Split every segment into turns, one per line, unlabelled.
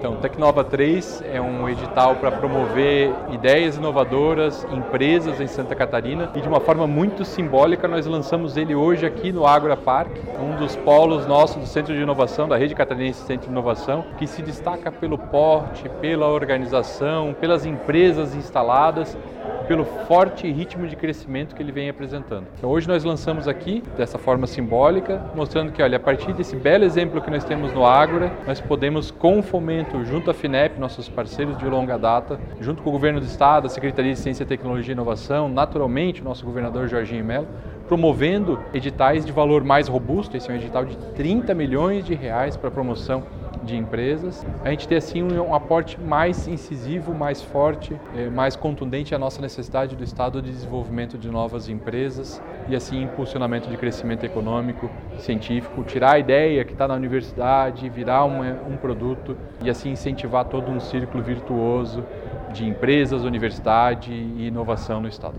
Então, Tecnova 3 é um edital para promover ideias inovadoras, empresas em Santa Catarina, e de uma forma muito simbólica nós lançamos ele hoje aqui no Ágora Park, um dos polos nossos do Centro de Inovação, da Rede Catarinense Centro de Inovação, que se destaca pelo porte, pela organização, pelas empresas instaladas, pelo forte ritmo de crescimento que ele vem apresentando. Então, hoje nós lançamos aqui, dessa forma simbólica, mostrando que, olha, a partir desse belo exemplo que nós temos no Ágora, nós podemos, com o fomento, junto à FINEP, nossos parceiros de longa data, junto com o Governo do Estado, a Secretaria de Ciência, Tecnologia e Inovação, naturalmente o nosso governador Jorginho Mello, promovendo editais de valor mais robusto. Esse é um edital de 30 milhões de reais para promoção de empresas. A gente tem assim um aporte mais incisivo, mais forte, mais contundente à nossa necessidade do Estado de desenvolvimento de novas empresas e assim impulsionamento de crescimento econômico, científico, tirar a ideia que está na universidade, virar um produto e assim incentivar todo um círculo virtuoso de empresas, universidade e inovação no Estado.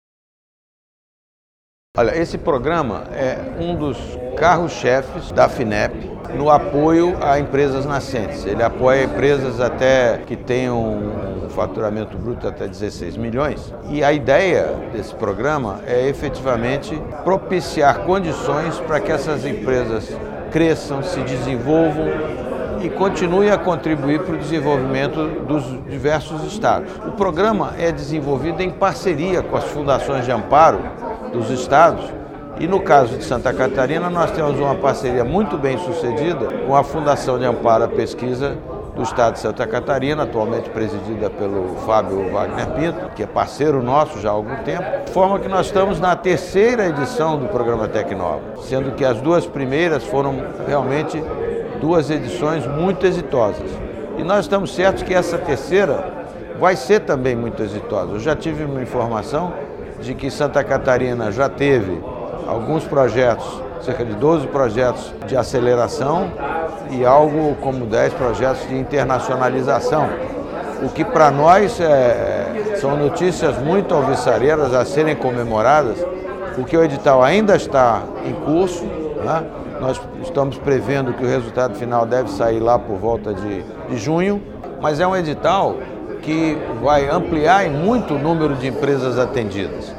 Olha, esse programa é um dos carros-chefes da FINEP no apoio a empresas nascentes. Ele apoia empresas até que tenham um faturamento bruto até 16 milhões. E a ideia desse programa é efetivamente propiciar condições para que essas empresas cresçam, se desenvolvam e continuem a contribuir para o desenvolvimento dos diversos estados. O programa é desenvolvido em parceria com as fundações de amparo dos estados e no caso de Santa Catarina nós temos uma parceria muito bem sucedida com a Fundação de Amparo à Pesquisa do Estado de Santa Catarina, atualmente presidida pelo Fábio Wagner Pinto, que é parceiro nosso já há algum tempo, de forma que nós estamos na terceira edição do programa Tecnova, sendo que as duas primeiras foram realmente duas edições muito exitosas. E nós estamos certos que essa terceira vai ser também muito exitosa. Eu já tive uma informação de que Santa Catarina já teve alguns projetos, cerca de 12 projetos de aceleração e algo como 10 projetos de internacionalização, o que para nós são notícias muito alvissareiras a serem comemoradas, porque o edital ainda está em curso, né? Nós estamos prevendo que o resultado final deve sair lá por volta de junho, mas é um edital que vai ampliar em muito o número de empresas atendidas.